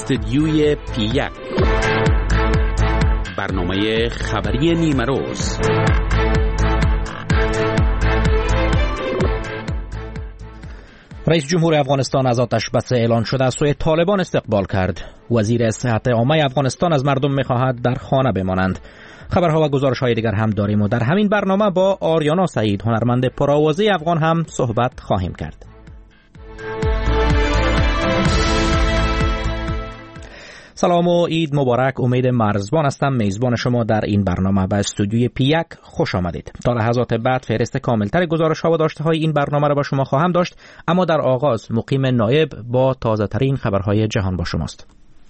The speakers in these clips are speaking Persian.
استدیوی پی1 برنامه خبری نیمه روز. رئیس جمهور افغانستان از آتش بس اعلان شده از سوی طالبان استقبال کرد. وزیر صحت عامه افغانستان از مردم می‌خواهد در خانه بمانند. خبرها و گزارش‌های دیگر هم داریم و در همین برنامه با آریانا سعید، هنرمند پرآوازه افغان هم صحبت خواهیم کرد. سلام و عید مبارک. امید مرزبان هستم، میزبان شما در این برنامه. به استودیوی پی1 خوش آمدید. تا لحظات بعد فهرست کاملتر گزارش‌ها و داشته‌های این برنامه را با شما خواهم داشت، اما در آغاز مقیم نایب با تازه‌ترین خبرهای جهان با شماست.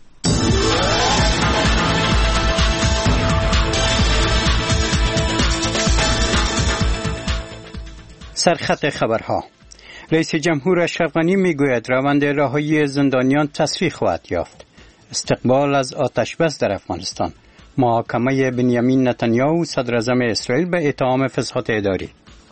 سرخط خبرها. رئیس جمهور اشرف غنی میگوید روند رهایی زندانیان تسریع خواهد یافت. استقبال از آتش بس در افغانستان. محاکمه بنیامین نتانیاهو صدر اعظم اسرائیل به اتهام فساد اداری.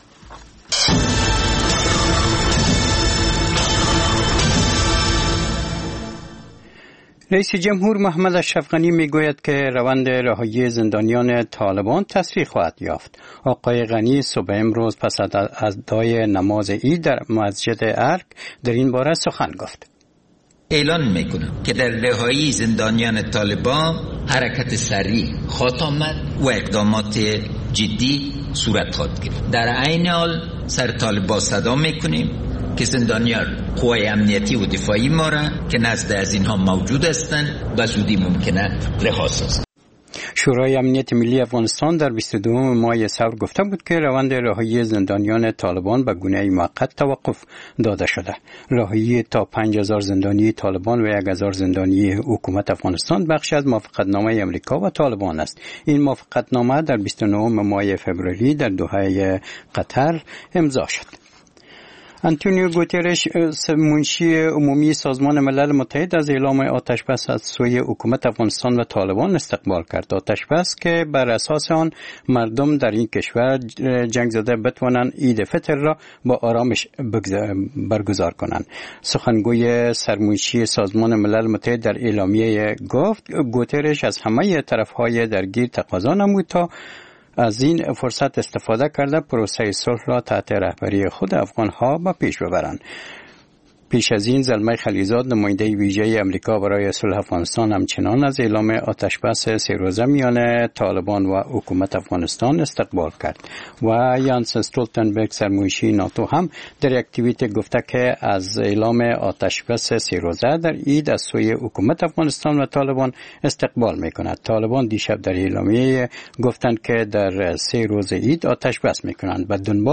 رئیس جمهور محمد اشرف غنی میگوید که روند رهایی زندانیان طالبان تسریع خواهد یافت. آقای غنی صبح امروز پس از ادای نماز عید در مسجد ارگ در این باره سخن گفت. اعلان میکنم که در رهایی زندانیان طالبان حرکت سریع خواهد آمد و اقدامات جدی صورت خواهد گرفت. در عین حال سر طالبان صدا میکنیم که زندانیان قوای امنیتی و دفاعی ما را که نزد از اینها موجود هستند و زودی ممکنه رها سازند. شورای امنیت ملی افغانستان در 22 ماه سال گفته بود که روند رهایی زندانیان طالبان به گونه موقت توقف داده شده. رهایی تا 5000 زندانی طالبان و 1000 زندانی حکومت افغانستان بخشی از موافقتنامه امریکا و طالبان است. این موافقتنامه در 29 ماه فوریه در دوحه قطر امضا شد. انتونیو گوترش منشی عمومی سازمان ملل متحد از اعلام آتش بس از سوی حکومت افغانستان و طالبان استقبال کرد. آتش بس که بر اساس آن مردم در این کشور جنگ زده بتوانند عید فطر را با آرامش برگزار کنند. سخنگوی سرمنشی سازمان ملل متحد در اعلامیه گفت گوترش از همه طرفهای درگیر تقاضا نمود تا از این فرصت استفاده کرده پروسه صلح را تحت رهبری خود افغانها به پیش ببرند. پیش از این زلمه خلیزاد نماینده ویژه امریکا برای صلح افغانستان همچنان از اعلام آتش بس 3 روزه میان طالبان و حکومت افغانستان استقبال کرد و یانس استولتنبرگ سرمنشی ناتو هم در یک توییت گفته که از اعلام آتش بس 3 روزه در عید از سوی حکومت افغانستان و طالبان استقبال میکند. طالبان دیشب در اعلامیه گفتند که در 3 روز عید آتش بس میکنند.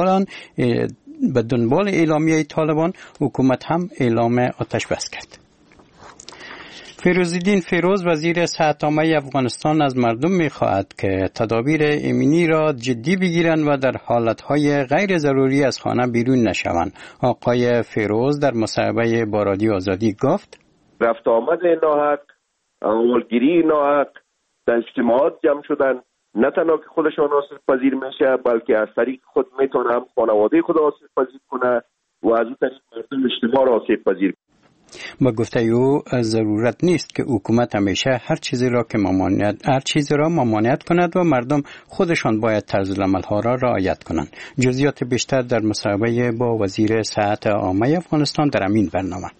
به دنبال اعلامیه طالبان حکومت هم اعلام آتش بس کرد. فیروزالدین فیروز وزیر صحت عامه افغانستان از مردم می‌خواهد که تدابیر امنی را جدی بگیرند و در حالتهای غیر ضروری از خانه بیرون نشوند. آقای فیروز در مصاحبه با رادیو آزادی گفت رفت آمد ناحق، اولگیری ناحق، در اجتماعات جمع شدن نه تنها که خودشان آسیب پذیر میشه بلکه از طریق خود میتونه هم خانواده خود آسیب پذیر کنه و از اون طریق مردم اجتماع را آسیب پذیر کنه. با گفته او ضرورت نیست که حکومت همیشه هر چیزی را ممانعت کند و مردم خودشان باید طرز العمل‌ها را رعایت کنند. جزئیات بیشتر در مصاحبه با وزیر صحت عامه افغانستان در این برنامه.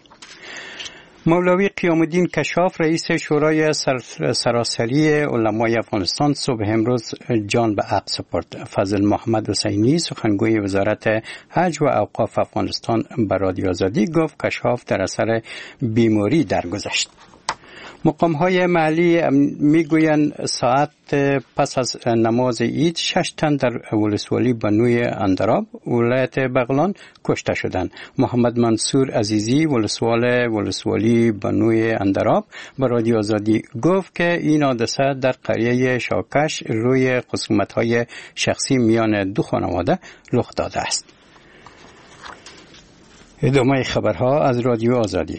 مولوی قیام الدین کشاف رئیس شورای سراسری علمای افغانستان صبح امروز جان به عقل سپرد. فضل محمد حسینی سخنگوی وزارت حج و اوقاف افغانستان به رادیو آزادی گفت کشاف در اثر بیماری درگذشت. مقام‌های محلی میگویند ساعت پس از نماز عید 6 تن در ولسوالی بنوی اندراب ولایت بغلان کشته شدند. محمد منصور عزیزی ولسوالی بنوی اندراب به رادیو آزادی گفت که این حادثه در قریه شاکش روی خصومت‌های شخصی میان دو خانواده رخ داده است. ادامه خبرها از رادیو آزادی.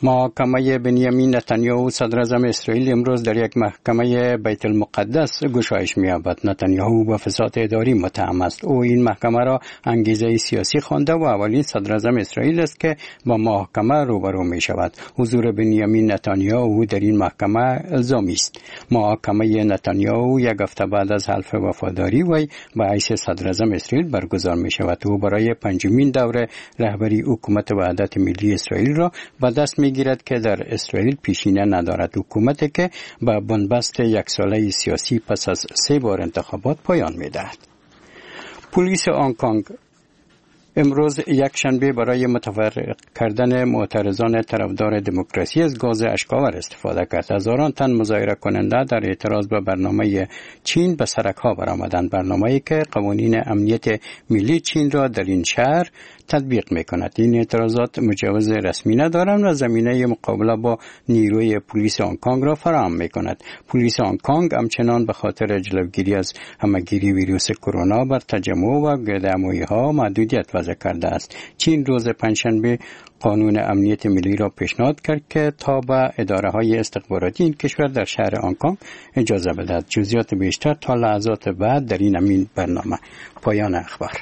محاکمه بنیامین نتانیاهو صدر اعظم اسرائیل امروز در یک محکمه بیت المقدس گشایش می‌یابد. نتانیاهو با فساد اداری متهم است. او این محکمه را انگیزه سیاسی خوانده و اولین صدر اعظم اسرائیل است که با محاکمه روبرو می‌شود. حضور بنیامین نتانیاهو در این محکمه الزامی است. محاکمه نتانیاهو یک هفته بعد از حلف وفاداری وی به حیث صدر اعظم اسرائیل برگزار می‌شود. او برای پنجمین دوره رهبری حکومت وحدت ملی اسرائیل را به دست می‌گیرد که در اسرائیل پیشینه ندارد. حکومتی که به بنبست یک ساله سیاسی پس از 3 بار انتخابات پایان می‌دهد. پلیس هنگ کنگ امروز یک شنبه برای متفرق کردن معترضان طرفدار دموکراسی از گاز اشک‌آور استفاده کرد. هزاران تن مظاهره کننده در اعتراض به برنامه چین به سرک‌ها برآمدند. برنامه‌ای که قوانین امنیت ملی چین را در این شهر تطبیق می‌کند. این اعتراضات مجوز رسمی ندارند و زمینه مقابله با نیروی پلیس هنگ کنگ را فراهم می‌کند. پلیس هنگ کنگ همچنان به خاطر جلوگیری از همه‌گیری ویروس کرونا بر تجمع و گردهمایی‌ها محدودیت وضع کرده است. چین روز پنجشنبه قانون امنیت ملی را پیشنهاد کرد که تا به اداره‌های استخباراتی این کشور در شهر هنگ کنگ اجازه بدهد. جزئیات بیشتر تا لحظات بعد در این همین برنامه. پایان اخبار.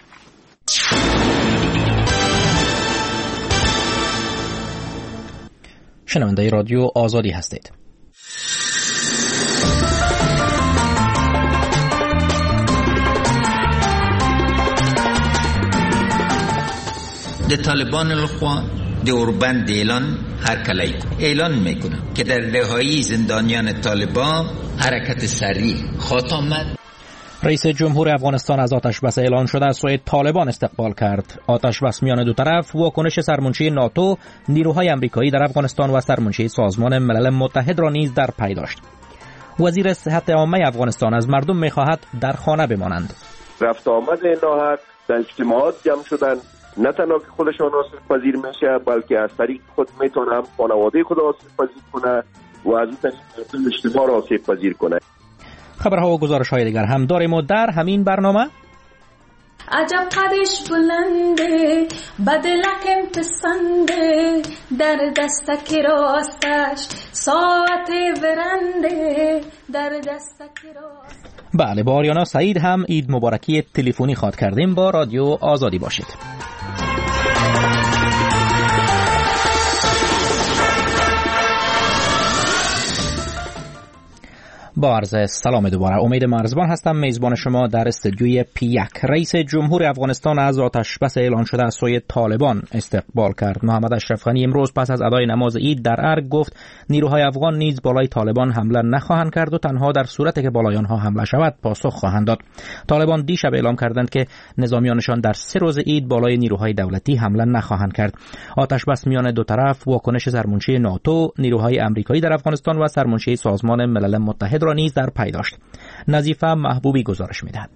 شنونده رادیو آزادی هستید. د طالبان الخوا دوربند اعلان میکنه که در رهایی زندانیان طالبان حرکت سریع خواهد آمد. رئیس جمهور افغانستان از آتش بس اعلان شده از سوی طالبان استقبال کرد. آتش بس میان دو طرف واکنش سرمنشی ناتو، نیروهای آمریکایی در افغانستان و سرمنشی سازمان ملل متحد را نیز در پی داشت. وزیر صحت عامه افغانستان از مردم می‌خواهد در خانه بمانند. رفت آمد ناحق در اجتماعات جمع شدن نه تنها که خودشان آسیب پذیر میشه بلکه از طریق خود میتونه هم خانواده خود آسیب پذیر کنه و از این طریق اجتماع را آسیب پذیر کنه. خبرها و گزارش‌های دیگر هم داریم و در همین برنامه عجب قدش بلنده بدلکم پسنده در دستک راستش ساعت ورنده در دستک راستش. بله، با آریانا سعید هم عید مبارکی تلفنی خواد کردیم. با رادیو آزادی باشید. با عرض سلام دوباره، امید مرزبان هستم، میزبان شما در استودیوی پی1. رئیس جمهور افغانستان از آتش بس اعلان شده از سوی طالبان استقبال کرد. محمد اشرف غنی امروز پس از ادای نماز عید در ارگ گفت نیروهای افغان نیز بالای طالبان حمله نخواهند کرد و تنها در صورتی که بالای آنها حمله شود پاسخ خواهند داد. طالبان دیشب اعلام کردند که نظامیانشان در 3 روز عید بالای نیروهای دولتی حمله نخواهند کرد. آتش بس میان دو طرف واکنش سرمنشی ناتو، نیروهای آمریکایی در افغانستان و سرمنشی سازمان ملل متحد را نیز در پی داشت. نظیفه محبوبی گزارش می‌دهد.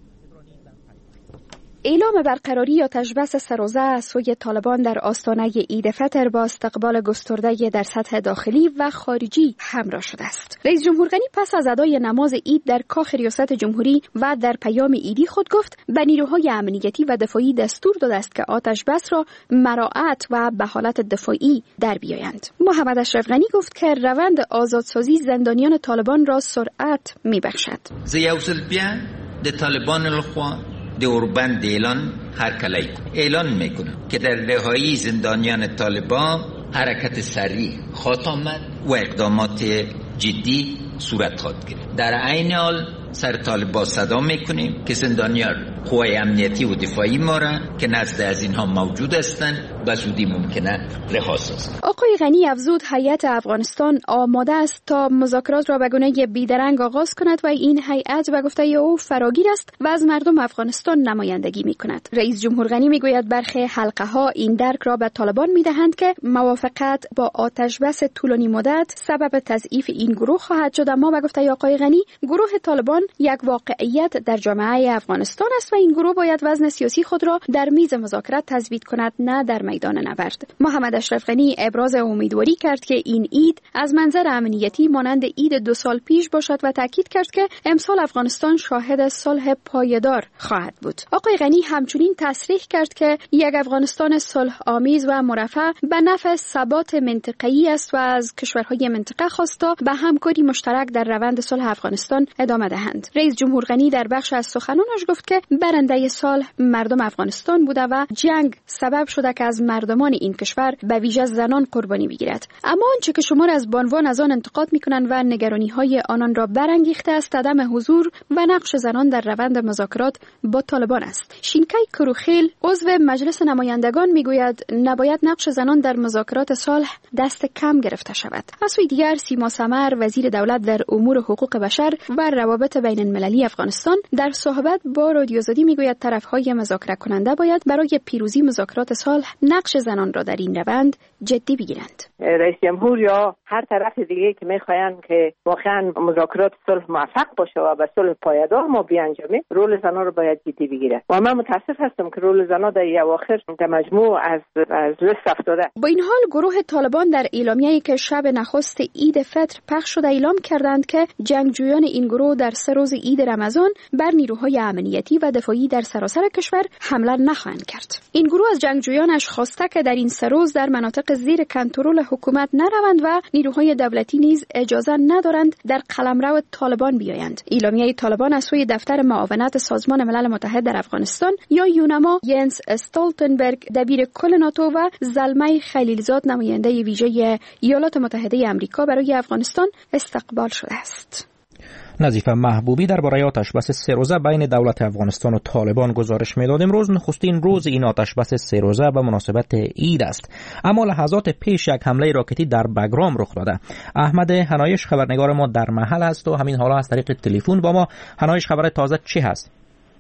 اعلام برقراری آتش بس سه‌روزه از سوی طالبان در آستانه عید فطر با استقبال گسترده در سطح داخلی و خارجی همراه شده است. رئیس جمهور غنی پس از ادای نماز عید در کاخ ریاست جمهوری و در پیام عیدی خود گفت به نیروهای امنیتی و دفاعی دستور داده است که آتش بس را مراعات و به حالت دفاعی در بیایند. محمد اشرف غنی گفت که روند آزادسازی زندانیان طالبان را سرعت می‌بخشد. زیوسل بیا د طالبان الخوا دوربند اعلان میکنه که در رهایی زندانیان طالبان حرکت سریع خواهد آمد و اقدامات جدی صورت خواهد گرفت. در عین حال سر طالبان صدا میکنیم که زندانیان قوای امنیتی و دفاعی ما را که نزد از اینها موجود هستند به زودی ممکنه رها سازند. آقای غنی افزود هیئت افغانستان آماده است تا مذاکرات را به گونه بیدرنگ آغاز کند و این هیئت به گفته او فراگیر است و از مردم افغانستان نمایندگی میکند. رئیس جمهور غنی میگوید برخی حلقه ها این درک را به طالبان میدهند که موافقت با آتش بس طولانی مدت سبب تضعیف این گروه خواهد شد، اما به گفته آقای غنی گروه طالبان یک واقعیت در جامعه افغانستان است است و این گروه باید وزن سیاسی خود را در میز مذاکرات تثبیت کند، نه در میدان نبرد. محمد اشرف غنی ابراز امیدواری کرد که این عید از منظر امنیتی مانند عید 2 سال پیش باشد و تاکید کرد که امسال افغانستان شاهد صلح پایدار خواهد بود. آقای غنی همچنین تصریح کرد که یک افغانستان صلح آمیز و مرفه به نفع ثبات منطقه‌ای است و از کشورهای منطقه خواستا به همکاری مشترک در روند صلح افغانستان ادامه دهند. رئیس جمهور غنی در بخش از سخنانش گفت که برنده صلح مردم افغانستان بوده و جنگ سبب شده که از مردمان این کشور به ویژه زنان قربانی بگیرد. اما آنچه که شمار از بانوان از آن انتقاد می‌کنند و نگرانی‌های آنان را برانگیخته است عدم حضور و نقش زنان در روند مذاکرات با طالبان است. شینکای کروخیل عضو مجلس نمایندگان میگوید نباید نقش زنان در مذاکرات صلح دست کم گرفته شود. از سوی دیگر سیما سمر وزیر دولت در امور حقوق بشر و روابط بین المللی افغانستان در صحبت با رادیو آزادی میگوید طرفهای مذاکره کننده باید برای پیروزی مذاکرات صلح نقش زنان را در این روند جدی بگیرند. رئیس جمهور یا هر طرف دیگه که میخواین که واقعا مذاکرات صلح موفق باشه و به صلح پایدار ما بیانجامه، رول زنان رو باید جدی بگیره. و من متاسف هستم که رول زنان در اواخر در مجموع از لست افتاده. با این حال گروه طالبان در اعلامیه‌ای که شب نخست عید فطر پخش شده اعلام کردند که جنگجویان این گروه در 3 روز عید رمضان بر نیروهای امنیتی و دفاعی در سراسر کشور حمله نخواهند کرد. این گروه از جنگجویانش خواسته که در این 3 روز در مناطق زیر کنترل حکومت نروند و نیروهای دولتی نیز اجازه ندارند در قلمرو طالبان بیایند. اعلامیه طالبان از سوی دفتر معاونت سازمان ملل متحد در افغانستان یا یونما ینس استولتنبرگ دبیر کل ناتو و زلمه خلیلزاد نماینده ویژه ایالات متحده آمریکا برای افغانستان استقبال شده است. نظیفه محبوبی درباره آتشبس 3 روزه بین دولت افغانستان و طالبان گزارش می‌داد. امروز نخستین روز این آتشبس 3 روزه به مناسبت عید است، اما لحظات پیش یک حمله راکتی در بگرام رخ داده. احمد هنایش خبرنگار ما در محل است و همین حالا از طریق تلفن با ما. هنایش، خبر تازه چی هست؟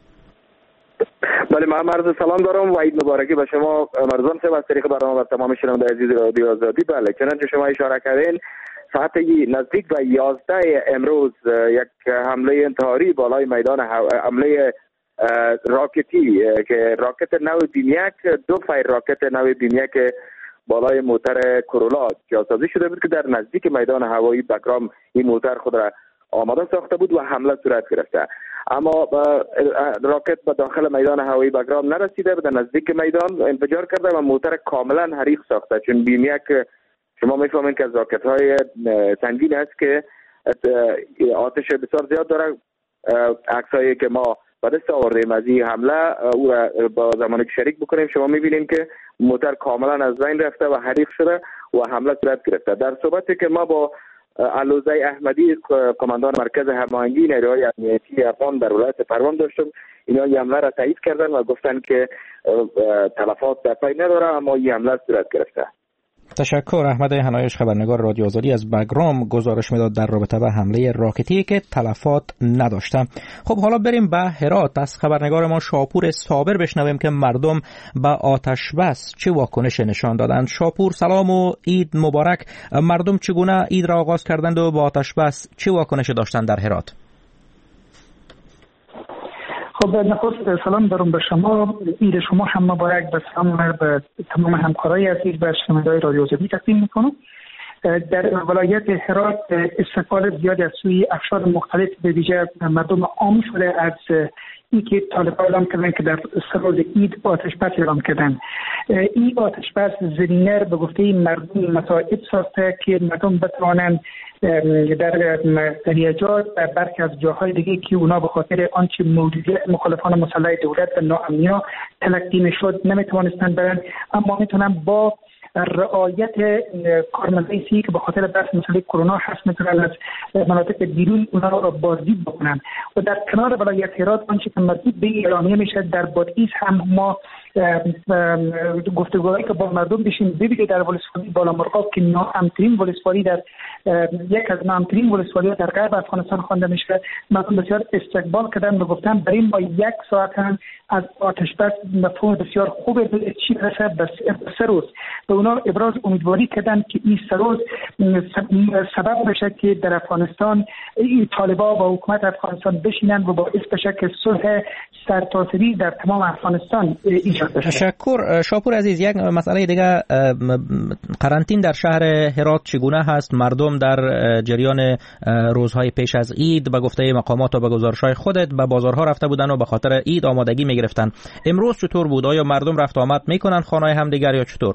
بله، من عرض سلام دارم و عید مبارکی به شما مردم از طریق برنامه و تمام شنوندگان عزیز رادیو آزادی. بله، چنانچه شما اشاره کردین ساعت نزدیک به 11 امروز یک حمله انتحاری بالای میدان حمله راکتی که راکت نو بیم-1 2 فایر راکت نو بیم-1 بالای موتر کرولا جاسازی شده بود که در نزدیک میدان هوایی بگرام این موتر خود را آماده ساخته بود و حمله صورت گرفته، اما راکت به داخل میدان هوایی بگرام نرسیده، به نزدیک میدان انفجار کرده و موتر کاملا حریق ساخته. چون بیم-1 شما میفهمین که از راکت های سنگین است که آتش بسیار زیاد داره. عکسایی که ما به دست آوردیم از این حمله او را با زمانی که شریک بکنیم شما میبینیم که موتر کاملا از بین رفته و حریق شده و حمله صورت گرفته. در صحبتی که ما با علوزه احمدی کماندان مرکز هماهنگی نیروهای امنیتی افغان در ولایت پروان داشتم، اینا این حمله را تایید کردن و گفتن که تلفات در پی نداره، اما این حمله صورت گرفته. تشکر. احمد هنایش خبرنگار رادیو آزادی از بگرام گزارش میداد در رابطه با حمله راکتی که تلفات نداشته. خب حالا بریم به هرات. از خبرنگار ما شاپور صابر بشنویم که مردم به آتش بس چه واکنش نشان دادند. شاپور، سلام و عید مبارک. مردم چگونه عید را آغاز کردند و با آتش بس چه واکنش داشتند در هرات؟ خب نخست سلام دارم به شما، عید شما هم مبارک. به سلام به تمام همکارای عزیز و شنوندگان رادیو آزادی تقدیم میکنم. در ولایت هرات استقبال زیادی از سوی افراد مختلف به ویژه مردم عام شده از اینکه طالبان اعلام کردن که در روز عید آتش بس اعلام کردن. این آتش بس زمینه به گفته مردم مساعد ساخته که مردم بتوانند در دریاجات و برخی از جاهای دیگه که اونا به خاطر آنچه موجودیت مخالفان مسلح دولت و ناامنی‌ها تلقی میشد نمیتوانستند برن، اما میتونن با رعایت کارمندی که به خاطر بحث مسئله کرونا هست میتونن از مناطق بیرون اونا را بازدید بکنن. و در کنار ولایت هرات آنچه که مربوط به اعلامیه میشه در بادغیس هم ما گفتگوهایی که با مردم بشیم ببینید در ولسوالی بالا مرغاب که ناامن‌ترین ولسوالی در یک از ناامن‌ترین ولسوالی‌ها در غرب افغانستان خوانده میشه، مردم بسیار استقبال کردن و گفتن برای ما 1 ساعت هم از آتش بس مفهوم بسیار خوبه چی رسه به 3 روز. به اونا ابراز امیدواری کردن که این سروز سبب بشه که در افغانستان این طالبان و حکومت افغانستان بشینن و باعث بشه که صلح سرتاسری در تمام افغانستان ایجاد بشه. تشکر. شاپور عزیز، یک مسئله دیگه، قرنطینه در شهر هرات چگونه هست؟ مردم در جریان روزهای پیش از عید به گفته مقامات و به گزارش‌های خودت به بازارها رفته بودن و به خاطر عید آمادگی می‌گرفتن. امروز چطور بود؟ آیا مردم رفت آمد میکنن خانه‌های همدیگر یا چطور؟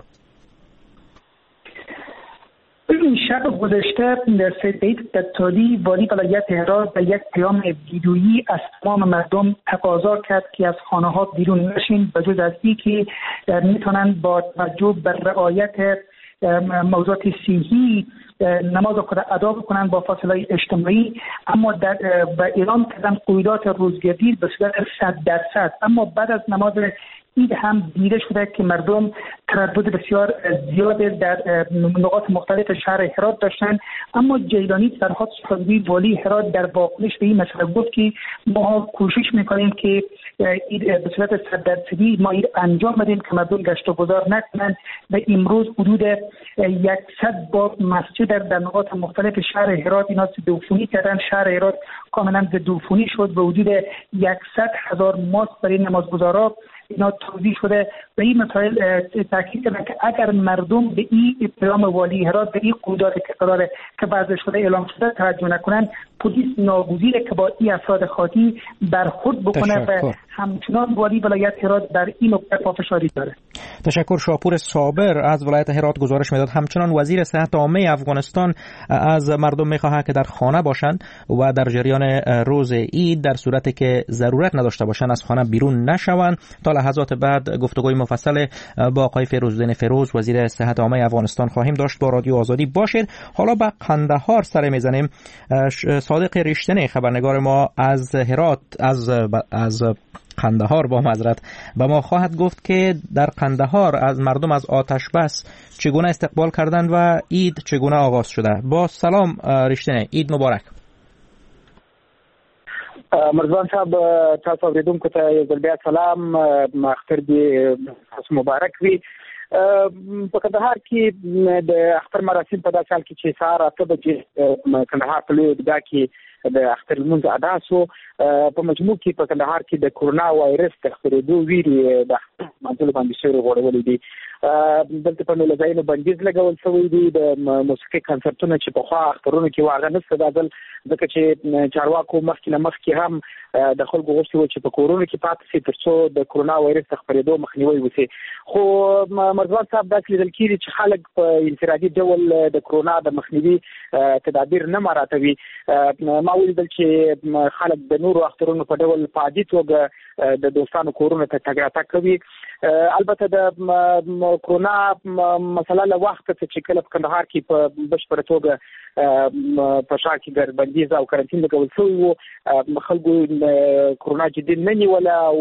شب گذشته سید دتالی والی ولایت هرات به یک پیام ویدیویی از تمام مردم تقاضا کرد که از خانه‌ها بیرون نشین، به جز از اینکه میتونن با توجه به رعایت موضوعات صحی نماز خود ادا بکنن با فاصله اجتماعی، اما در اعلام کردن قیودات روزگردی به صورت 100%. اما بعد از نماز عید هم دیده شده که مردم تردد بسیار زیاد در نقاط مختلف شهر هرات داشتن. اما جیلانی فرهاد صادقی والی هرات در واکنش به این مسئله گفت که ما کوشش میکنیم که به صورت 100% ما این انجام بدیم که مردم گشت و گذار نکنند و امروز حدود 100 بار مسجد در نقاط مختلف شهر هرات اینا ضدعفونی کردن. شهر هرات کاملا ضدعفونی شد و حدود 100,000 ماسک برای نمازگزارا اینا توضیح شده و این مسائل تاکید کردن که اگر مردم به این پیام والی هرات به این قیودات که وضع شده اعلام شده توجه نکنن، پلیس ناگزیره که با این افراد خاطی برخورد بکنه و همچنان والی ولایت هرات در این نکته پافشاری داره. تشکر. شاپور صابر از ولایت هرات گزارش میداد. همچنان وزیر صحت عامه افغانستان از مردم میخواهد که در خانه باشند و در جریان روز عید در صورتی که ضرورت نداشته باشند از خانه بیرون نشوند. تا لحظات بعد گفتگوی مفصل با آقای فیروزالدین فیروز وزیر صحت عامه افغانستان خواهیم داشت. با رادیو آزادی باشید. حالا به قندهار سر میزنیم. صادق ریشتنی خبرنگار ما از هرات از قندهار با معذرت به ما خواهد گفت که در قندهار از مردم از آتش بس چگونه استقبال کردند و عید چگونه آغاز شده. با سلام ریشتنی، عید مبارک. مرزبان صاحب، تاسو اوریدونکو ته یو ځل بیا سلام، اختر دې تاسو مبارک وي. په کندهار کې د اختر مراسم په داسې حال کې چې سهار 8 بجې کندهار په لوی عیدګاه کې د اختر لمونځ ادا شو. په مجموع کې په کندهار کې د کورونا وایرس د خپرېدو ویرې د اختر منځلو باندې شوی غوړولې دي. دلته په نولو ځایونو بندیز لګول شوی دی. د موسیقي کنسرتونو چې پخوا اخترونو کې واغه نشته دا ځل ځکه چې چارواکو مخکې هم د خلکو غوښتي و چې په کورونو کې پاتې شي تر څو د کورونا وایرس د خپرېدو مخنیوی وشي. خو مرزبان صاحب داسې لیدل کېږي چې خلک په انفرادي ډول د کورونا د مخنیوي تدابیر نه مراعاتوي. ما ولیدل چې خلک د نورو اخترونو په ډول په عادي توګه د دوستانو کورونو ته تګ راتګ کوي. البته د کورونا مسله له وخته چې کله په کندهار کې په بشپړه توګه په ښار کې ګربندیز او کارانتین لګول شوی و، خلکو کورونا جدي نه نیوله او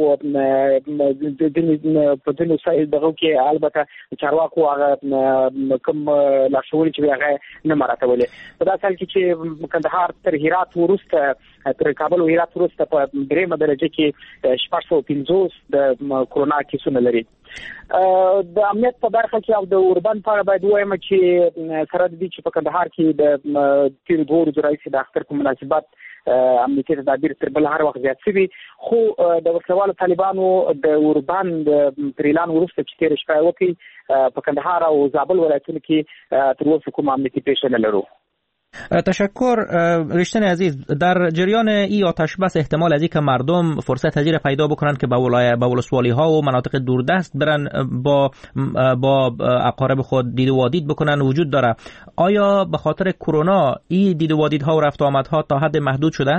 په ځینو سایل دغو کې البته چارواکو هغه کوم لارښوونې چې هغه نه مراعاتولې. په داسې حال کې چې کندهار تر هرات وروسته تر کابل او هرات وروسته په درېمه درجه کې 650 د کورونا کیسونه لري. د امنیت په برخه کې او د اوربان په اړه باید ووایم چې سره د دې چې په کندهار کې د تیرو 2 ورځو راهیسې د اختر په مناسبت امنیتي تدابیر تر بل هر وخت زیات شوي، خو د وسلوالو طالبانو د اوربان تر اعلان وروسته چې تېره شپه یې وکړي په کندهار او زابل ولایتونو کې تر اوسه کوم امنیتي پیښه نه لرو. تشکر. ریشتن عزیز، در جریان ای آتش بس احتمال از اینکه مردم فرصت پذیر پیدا بکنن که با ولسوالی ها و مناطق دوردست برن با اقارب خود دید و وادید بکنن وجود داره. آیا به خاطر کرونا این دید و وادید ها و رفت و آمد ها تا حد محدود شده؟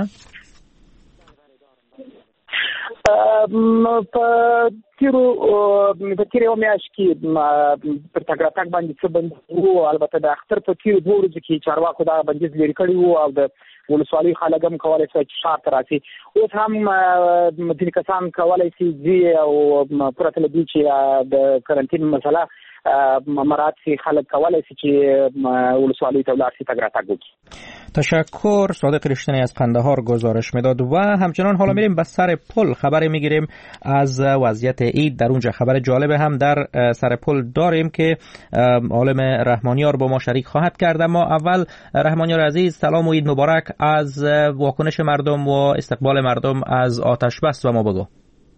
په تیرو میاشت کې پر تګ راتګ باندې څه بند وو. البته د اختر په تیرو 2 ورځو کې چارواکو دا بندیز لري کړی وو او د ولسوالی خلګم کولای شي چې شار تراسي اوس هم ځینې کسان کولای شي ځي او پرته له دې چې د کرنټین مسله مراعات شي خلک کولای شي چې ولسوالی ته ولاړ شي تګ راتګ وکړي. تشکر. صادق رشتنی از قندهار گزارش میداد و همچنان حالا میریم به سر پل خبری میگیریم از وضعیت عید در اونجا. خبر جالب هم در سر پل داریم که عالم رحمانیار با ما شریک خواهد کرد. اما اول رحمانیار عزیز سلام و عید مبارک. از واکنش مردم و استقبال مردم از آتش بس و ما بگو.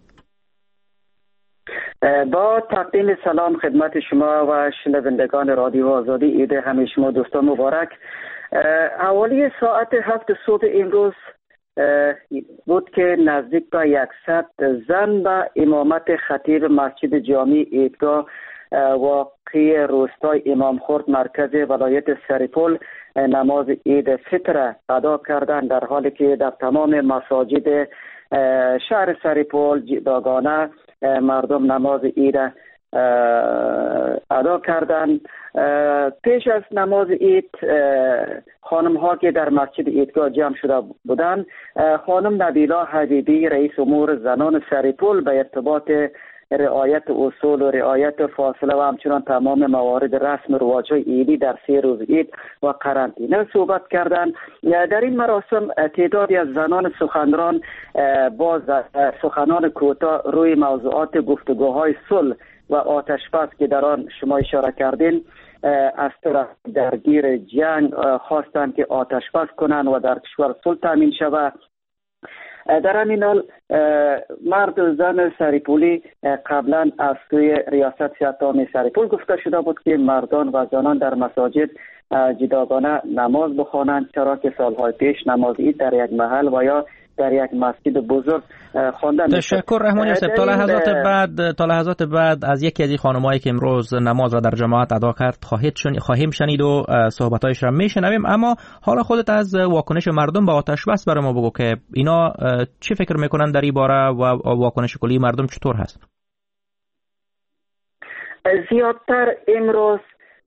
با تقدیم سلام خدمت شما و شنوندگان رادیو آزادی، عید همه شما دوستان مبارک. اولی ساعت 7 صبح امروز بود که نزدیک به 100 زن به امامت خطیب مسجد جامع عیدگاه واقع روستای امام خورد مرکز ولایت سرپل نماز عید فطر ادا کردند، در حالی که در تمام مساجد شهر سرپل جداگانه مردم نماز عید ادا کردند. پیش از نماز عید خانم ها که در مسجد عیدگاه جمع شده بودند، خانم نبیلا حبیبی رئیس امور زنان سرپل به ارتباط رعایت اصول و رعایت فاصله و همچنان تمام موارد رسم و رواج‌های عیدی در 3 روز عید و قرنطینه صحبت کردند. در این مراسم تعدادی از زنان سخنران با سخنان کوتاه روی موضوعات گفتگوهای صلح و آتشبس که در آن شما اشاره کردین از طرف درگیر جنگ خواستند که آتشبس کنند و در کشور صلح تامین شود. در همین حال مرد و زن سرپولی قبلا از سوی ریاست سیاست‌عامه سرپول گفته شده بود که مردان و زنان در مساجد جداگانه نماز بخوانند، چرا که سالهای پیش نماز عید در یک محل و یا در یک مسجد بزرگ خواندن. تشکر رحمانی صاحب. تا لحظات بعد از یکی از این خانمایی که امروز نماز را در جماعت ادا کرد خواهیم شنید و صحبتایش را میشنویم. اما حالا خودت از واکنش مردم به آتش بس برای ما بگو که اینا چی فکر میکنن در این باره و واکنش کلی مردم چطور هست؟ زیادتر امروز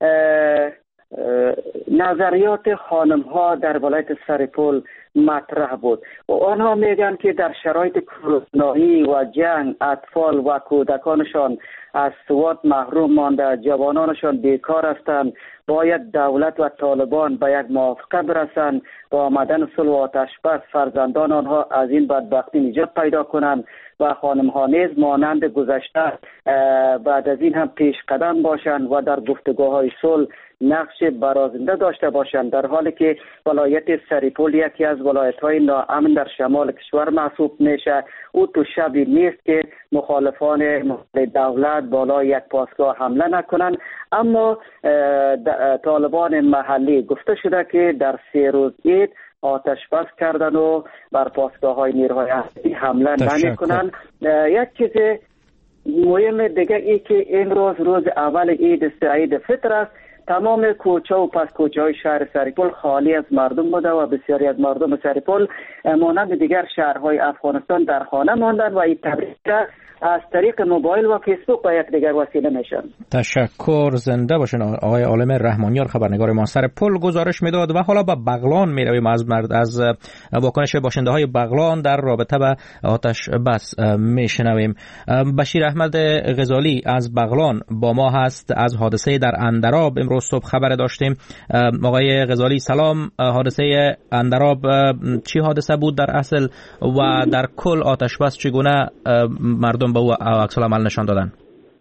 نظریات خانم ها در ولایت سرپل مطرح بود و آنها میگن که در شرایط کرونایی و جنگ اطفال و کودکانشان از سواد محروم مانده، جوانانشان بیکار هستند، باید دولت و طالبان به یک موافقه برسند با آمدن صلح و آتشبس فرزندان آنها از این بدبختی نجات پیدا کنند و خانم ها نیز مانند گذشته بعد از این هم پیش قدم باشند و در گفتگوهای صلح نقش برازنده داشته باشند، در حالی که ولایت سرپل یکی از ولایت‌های ناامن در شمال کشور محسوب میشه. او تو شبی نیست که مخالفان دولت بالای یک پاسگاه حمله نکنند، اما طالبان محلی گفته شده که در 3 روز عید آتش بس کردن و بر پاسگاه‌های نیروهای امنیتی حمله نمی‌کنند. یک چیز مهم دیگه ای که امروز روز اول عید فطر است، تمام کوچه و پس کوچه های شهر سرپل خالی از مردم بوده و بسیاری از مردم سرپل مانند دیگر شهرهای افغانستان در خانه ماندن و این تبریک از طریق موبایل و فیسبوک با یکدیگر وسیله میشن. تشکر. زنده باشین آقای عالم رحمانیار، خبرنگار ما سرپل گزارش میداد. و حالا به بغلان میرویم. از واکنش باشنده های بغلان در رابطه با آتش بس میشنویم. بشیر احمد غزالی از بغلان با ما هست. از حادثه در اندراب امروز صبح خبر داشتیم. آقای غزالی سلام. حادثه اندراب چی حادثه بود در اصل و در کل آتش بس چگونه مردم به او عکس العمل نشان دادن؟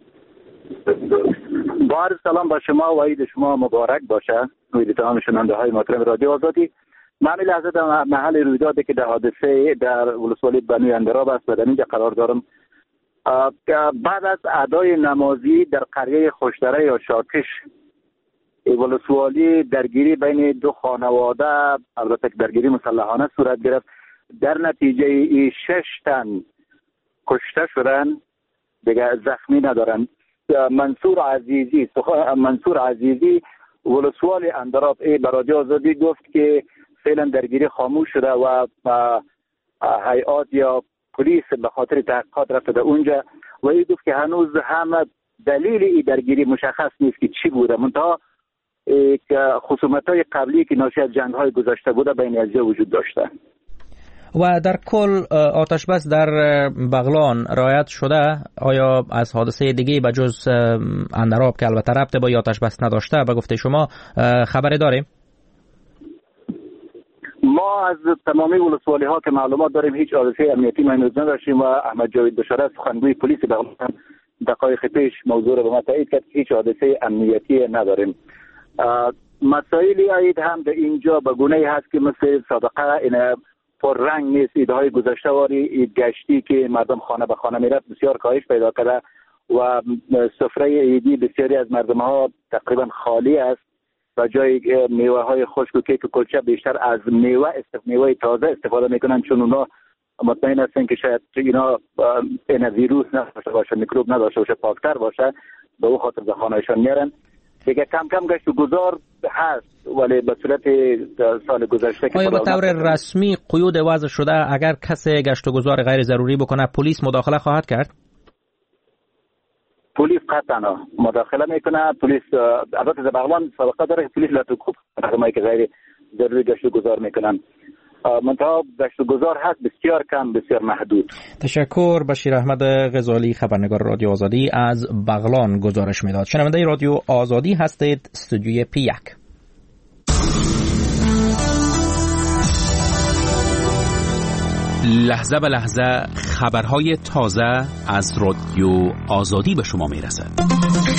با عرض سلام با شما و عید شما مبارک باشه. عید تمام شنونده های محترم رادیو آزادی. من این لحظه در محل رویدادی که در حادثه در ولسوالی بنوی اندراب است و در اینجا قرار دارم. بعد از ادای نمازی در قریه خوشدره یا شاکش ولسوالی درگیری بین 2 خانواده، البته درگیری مسلحانه صورت گرفت. در نتیجه 6 تن کشته شدن، دیگه زخمی ندارن. منصور عزیزی ولسوالی اندراب به رادیو آزادی گفت که فعلا درگیری خاموش شده و هیئات یا پلیس به خاطر تحقیقات رفته اونجا و این گفت که هنوز هم دلیل این درگیری مشخص نیست که چی بوده. منتها خصومت‌های قبلی که ناشی از جنگ‌های گذشته بوده بین ازیا وجود داشته. و در کل آتش بس در بغلان رعایت شده؟ آیا از حادثه دیگه به جز اندراب که البته ربط با آتش بس نداشته به گفته شما خبری داریم؟ ما از تمامی ولسوالی ها که معلومات داریم هیچ حادثه امنیتی هنوز نداشتیم و احمد جاوید بشاره سخنگوی پلیس بغلان دقایق پیش موضوع را به ما تایید کرد که هیچ حادثه امنیتی نداریم. مسائلی عید هم در اینجا به گونه‌ای هست که مثل سابقه این پر رنگ نیست. ایدهای گذشته واری گشتی که مردم خانه به خانه میرفت بسیار کاهش پیدا کرده و سفره عیدی بسیاری از مردم ها تقریبا خالی است و جای میوه های خشک و کیک و کلچه بیشتر از میوه تازه استفاده میکنن، چون اونا مطمئن هستن که شاید اینا این ویروس نداشته باشه، میکروب نداشته باشه، پاکتر باشه، به او خاطر به خانهشان میارن. دیگه کم کم گشت و گذار هست ولی به صورت سال گذشته که آیا به طور رسمی قیود وضع شده اگر کسی گشت و گذار غیر ضروری بکنه پلیس مداخله خواهد کرد؟ پلیس قطعا مداخله میکنه. پلیس البته در بغلان سابقه داره پلیس لا توقف مردمایی که غیر ضروری گشت و گذار میکنن. منتها گشت و گذار هست بسیار کم، بسیار محدود. تشکر. بشیر احمد غزالی خبرنگار رادیو آزادی از بغلان گزارش میداد. شنونده رادیو آزادی هستید. استودیوی پی1. لحظه به لحظه خبرهای تازه از رادیو آزادی به شما میرسد.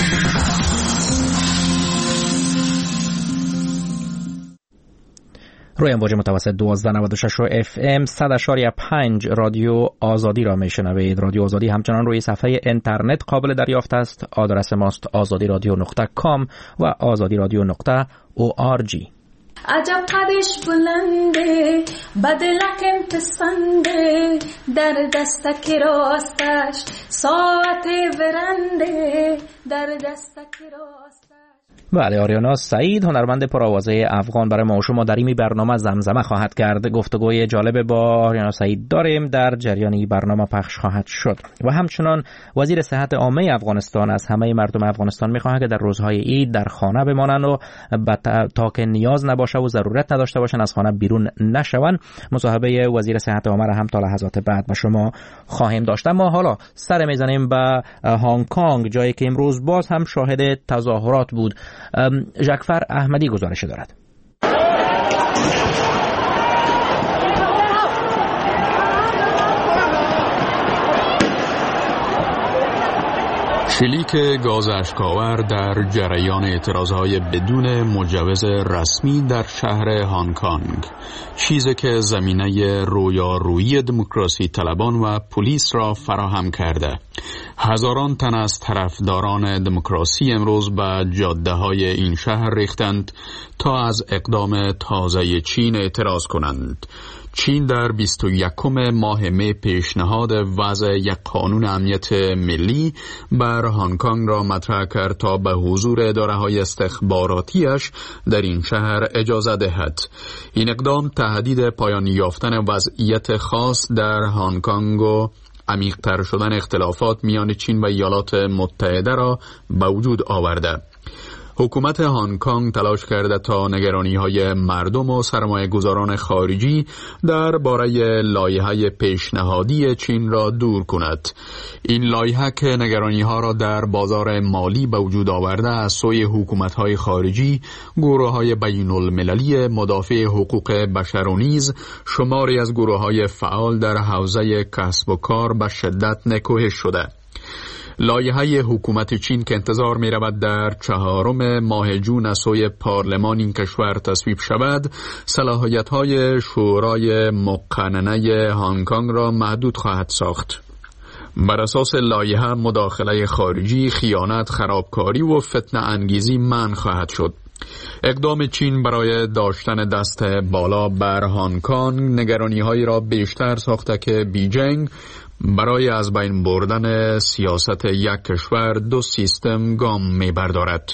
روی امواج متوسط 1296 FM 100.5 رادیو آزادی را میشنوید. رادیو آزادی همچنان روی صفحه اینترنت قابل دریافت است. آدرس ماست azadiradio.com و azadiradio.org. عجب قدش بلنده بدلکم پسنده در دستک راستش ساعت ورنده در دستک راستش. بله، آریانا سعید هنرمند پرآوازه افغان برای ما و شما در این برنامه زمزمه خواهد کرد. گفتگوی جالب با آریانا سعید داریم، در جریان این برنامه پخش خواهد شد. و همچنان وزیر صحت عامه افغانستان از همه مردم افغانستان می‌خواهد که در روزهای عید در خانه بمانند و تا که نیاز نباشه و ضرورت نداشته باشند از خانه بیرون نشوند. مصاحبه وزیر صحت عامه را هم تا لحظات بعد با شما خواهیم داشت. ما حالا سر میزنیم به هنگ کنگ، جایی که امروز باز هم شاهد تظاهرات بود. ژکفر احمدی گزارش دارد. شلیک گاز اشک‌آور در جریان اعتراضهای بدون مجوز رسمی در شهر هنگ کنگ، چیزی که زمینه رویارویی دموکراسی طلبان و پلیس را فراهم کرده. هزاران تن از طرفداران دموکراسی امروز به جاده‌های این شهر ریختند تا از اقدام تازه چین اعتراض کنند. چین در 21 ماه می پیشنهاد وضع یک قانون امنیت ملی بر هنگ کنگ را مطرح کرد تا به حضور اداره‌های استخباراتیش در این شهر اجازه دهد. این اقدام تهدید پایان یافتن وضعیت خاص در هنگ کنگ و عمیق‌تر شدن اختلافات میان چین و ایالات متحده را به وجود آورده. حکومت هنگ کنگ تلاش کرده تا نگرانی‌های مردم و سرمایه‌گذاران خارجی درباره لایحه پیشنهادی چین را دور کند. این لایحه که نگرانی‌ها را در بازار مالی به وجود آورده از سوی حکومت‌های خارجی، گروه‌های بین‌المللی مدافع حقوق بشر و نیز شماری از گروه‌های فعال در حوزه کسب و کار به شدت نکوهش شده. لایحه حکومت چین که انتظار می رود در 4 ماه جون از سوی پارلمان این کشور تصویب شود، صلاحیت‌های شورای مقننه هنگ کنگ را محدود خواهد ساخت. بر اساس لایحه مداخله خارجی، خیانت، خرابکاری و فتنه انگیزی منع خواهد شد. اقدام چین برای داشتن دست بالا بر هنگ کنگ نگرانی‌هایی را بیشتر ساخته که بیجینگ برای از بین بردن سیاست یک کشور دو سیستم گام می بردارد.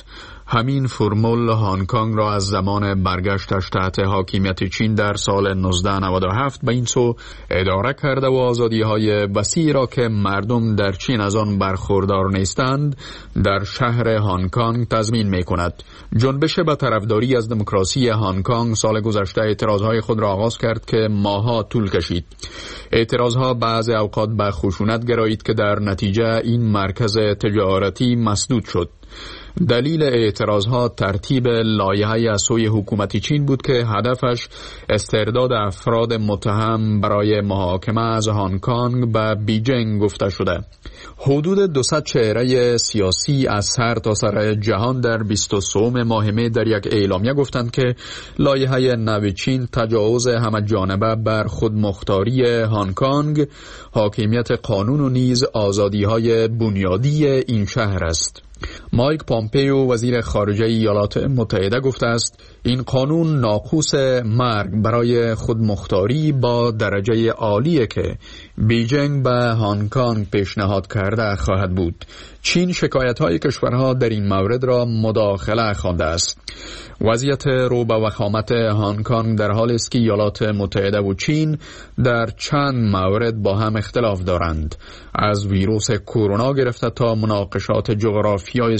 همین فرمول هنگ کنگ را از زمان برگشتش تحت حاکمیت چین در سال 1997 به این سو اداره کرده و آزادی‌های وسیعی را که مردم در چین از آن برخوردار نیستند در شهر هنگ کنگ تضمین می‌کند. جنبش به طرفداری از دموکراسی هنگ کنگ سال گذشته اعتراضهای خود را آغاز کرد که ماه‌ها طول کشید. اعتراضها بعضی اوقات به خشونت گرایید که در نتیجه این مرکز تجارتی مسدود شد. دلیل اعتراضها ترتیب لایحه‌ای از سوی حکومت چین بود که هدفش استرداد افراد متهم برای محاکمه از هنگ کنگ به بیجینگ گفته شده. حدود 200 چهره سیاسی از سر تا سر جهان در 23 ماه می در یک اعلامیه گفتند که لایحه نو چین تجاوز همه جانبه بر خودمختاری هنگ کنگ، حاکمیت قانون و نیز آزادی‌های بنیادی این شهر است. مایک پامپیو وزیر خارجه ایالات متحده گفته است این قانون ناقوس مرگ برای خودمختاری با درجه عالیه که بیجینگ به هنگ کنگ پیشنهاد کرده خواهد بود. چین شکایت‌های کشورها در این مورد را مداخله خوانده است. وضعیت رو به وخامت هنگ کنگ در حالی است که ایالات متحده و چین در چند مورد با هم اختلاف دارند، از ویروس کرونا گرفته تا مناقشات جغرافیایی